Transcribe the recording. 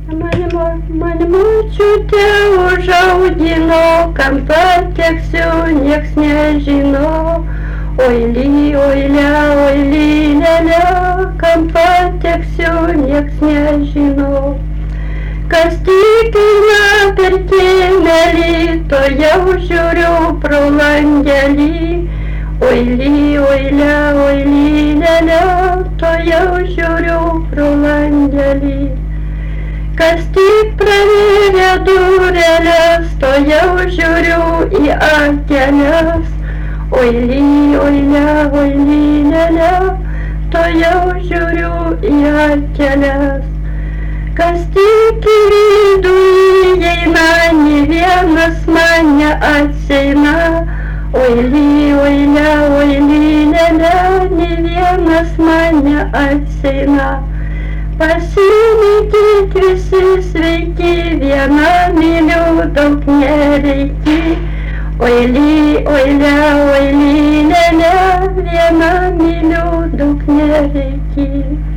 Mane močiutė užaugino, kam pateksiu, nieks nežino. Oily, oile, oily, lele, kam pateksiu, nieks nežino. Kas tikina per kiemelį, to jau žiūriu pro langelį. Oily, oile, oily, lele, to jau žiūriu pro langelį. Kas tik pravėrė dureles, to jau žiūriu į akeles. Oily, oile, oily, lele, to jau žiūriu į akeles. Kas tik į vidų įeina, nė vienas man neateina. Oily, oile, oily, lele, nė vienas man neateina. Pasilikit visi sveiki, vieną myliu, daug nereikia. Oily, oile, oily, lele, vieną myliu, daug nereikia.